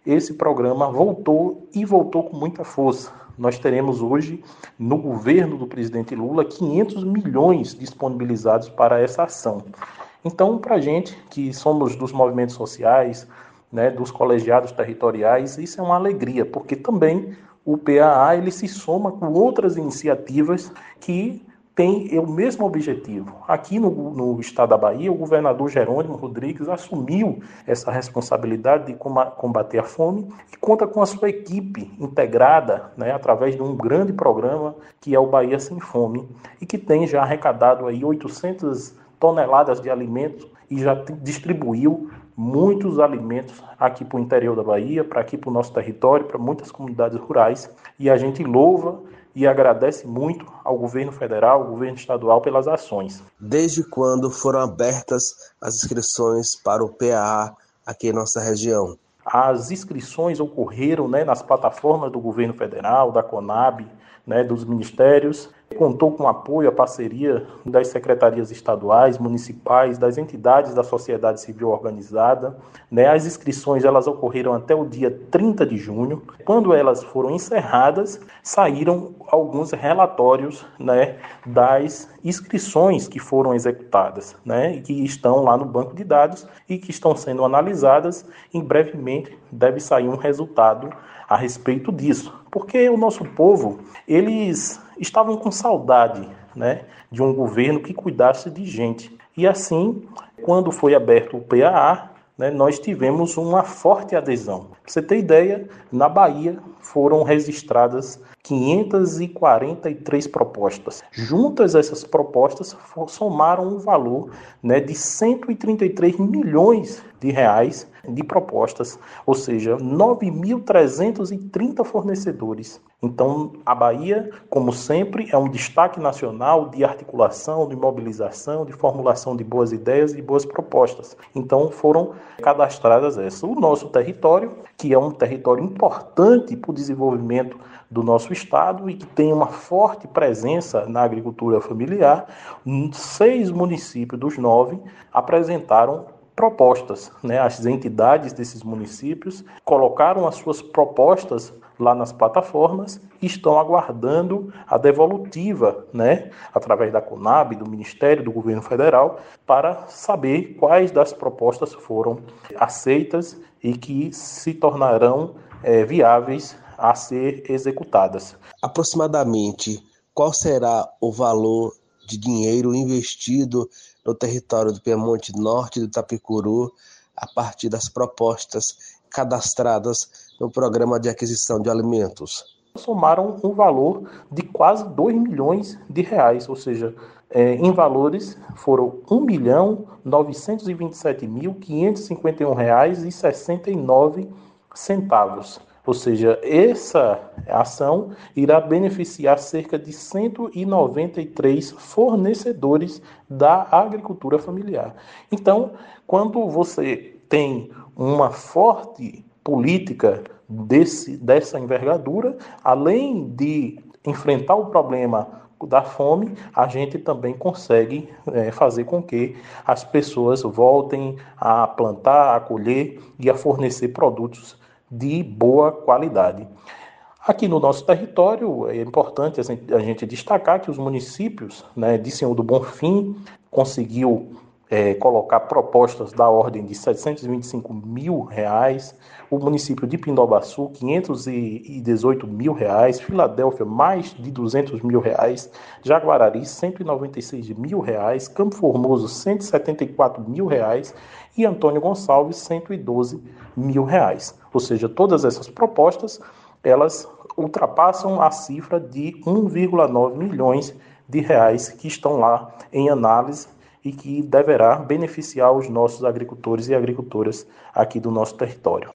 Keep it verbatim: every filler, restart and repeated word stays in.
esse programa voltou e voltou com muita força. Nós teremos hoje, no governo do presidente Lula, quinhentos milhões disponibilizados para essa ação. Então, para a gente, que somos dos movimentos sociais, né, dos colegiados territoriais, isso é uma alegria, porque também o P A A ele se soma com outras iniciativas que têm o mesmo objetivo. Aqui no, no estado da Bahia, o governador Jerônimo Rodrigues assumiu essa responsabilidade de combater a fome e conta com a sua equipe integrada, né, através de um grande programa que é o Bahia Sem Fome e que tem já arrecadado aí oitocentas toneladas de alimentos e já distribuiu muitos alimentos aqui para o interior da Bahia, para aqui para o nosso território, para muitas comunidades rurais, e a gente louva e agradece muito ao governo federal, ao governo estadual pelas ações. Desde quando foram abertas as inscrições para o P A A aqui em nossa região? As inscrições ocorreram, né, nas plataformas do governo federal, da CONAB, né, dos ministérios. Contou com apoio, a parceria das secretarias estaduais, municipais, das entidades da sociedade civil organizada. Né? As inscrições elas ocorreram até o dia trinta de junho. Quando elas foram encerradas, saíram alguns relatórios, né, das inscrições que foram executadas, né, e que estão lá no banco de dados e que estão sendo analisadas. Em brevemente deve sair um resultado a respeito disso, porque o nosso povo, eles estavam com saudade, né, de um governo que cuidasse de gente. E assim, quando foi aberto o P A A, né, nós tivemos uma forte adesão. Para você ter ideia, na Bahia foram registradas quinhentas e quarenta e três propostas. Juntas essas propostas somaram um valor, né, de cento e trinta e três milhões de reais de propostas, ou seja, nove mil trezentos e trinta fornecedores. Então, a Bahia, como sempre, é um destaque nacional de articulação, de mobilização, de formulação de boas ideias e boas propostas. Então, foram cadastradas essas. O nosso território, que é um território importante para o desenvolvimento do nosso estado e que tem uma forte presença na agricultura familiar, seis municípios dos nove apresentaram propostas, né? As entidades desses municípios colocaram as suas propostas lá nas plataformas e estão aguardando a devolutiva, né? Através da CONAB, do Ministério, do Governo Federal, para saber quais das propostas foram aceitas e que se tornarão é, viáveis a ser executadas. Aproximadamente, qual será o valor de dinheiro investido no território do Piemonte Norte e do Itapicuru a partir das propostas cadastradas no Programa de Aquisição de Alimentos? Somaram um valor de quase dois milhões de reais, ou seja, é, em valores foram um milhão novecentos e vinte e sete mil quinhentos e cinquenta e um reais e sessenta e nove centavos. Ou seja, essa ação irá beneficiar cerca de cento e noventa e três fornecedores da agricultura familiar. Então, quando você tem uma forte política desse, dessa envergadura, além de enfrentar o problema da fome, a gente também consegue é, fazer com que as pessoas voltem a plantar, a colher e a fornecer produtos de boa qualidade. Aqui no nosso território, é importante a gente destacar que os municípios, né, de Senhor do Bonfim conseguiu é, colocar propostas da ordem de setecentos e vinte e cinco mil reais, o município de Pindobaçu, quinhentos e dezoito mil reais, Filadélfia, mais de duzentos mil reais, Jaguarari, cento e noventa e seis mil reais, Campo Formoso, cento e setenta e quatro mil reais e Antônio Gonçalves, cento e doze mil reais. Ou seja, todas essas propostas, elas ultrapassam a cifra de um vírgula nove milhões de reais que estão lá em análise e que deverá beneficiar os nossos agricultores e agricultoras aqui do nosso território.